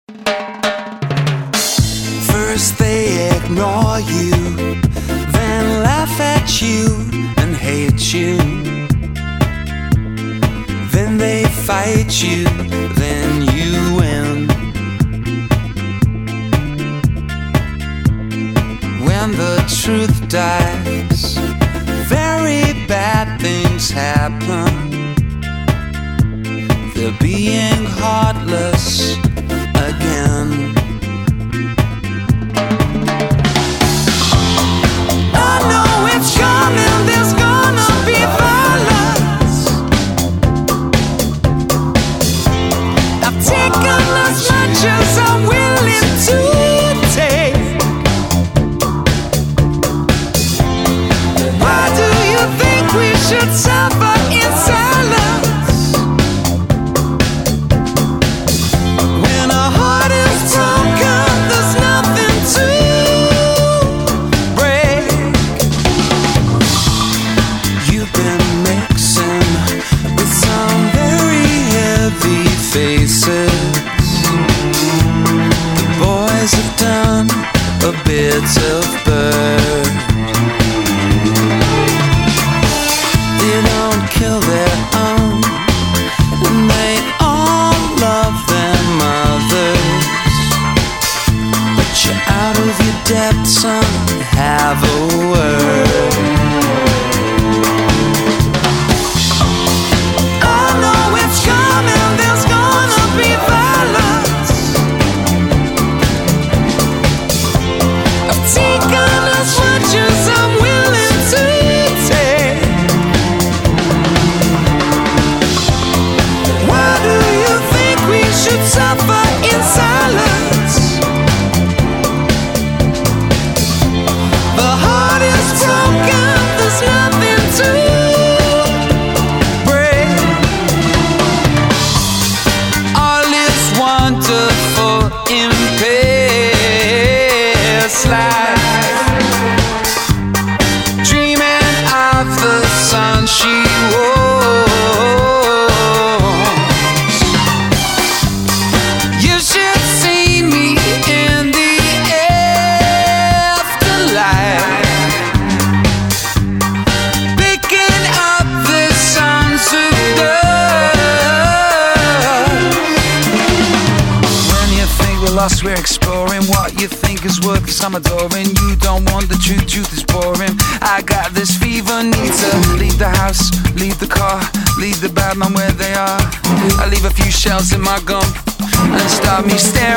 First they ignore you, then laugh at you and hate you. Then they fight you, then you win. When the truth dies, very bad things happen. They're being heartless again. I know it's coming, there's gonna be violence. I've taken as much as I'm willing to take. Why do you think we should suffer in silence? When our heart is broken, there's nothing to break. You've been mixing with some very heavy faces. The boys have done a bit of bird. They don't kill their own, and they all love their mothers. But you're out of your depth, son, have a word. I know it's coming, there's gonna be violence. I've taken as much as I'm willing to take. Why do you think we should suffer in silence? The heart is broken, there's nothing to break. All is wonderful in past life. Dreaming of the sun she was. You should see me in the afterlife, picking up the sons of dust. When you think we're lost, we're exploring what you think is worth, 'cause I'm adoring. You don't want the truth, truth is boring. I got this fever, need to leave the house, leave the car, leave the bad man where they are. I leave a few shells in my gum and start me staring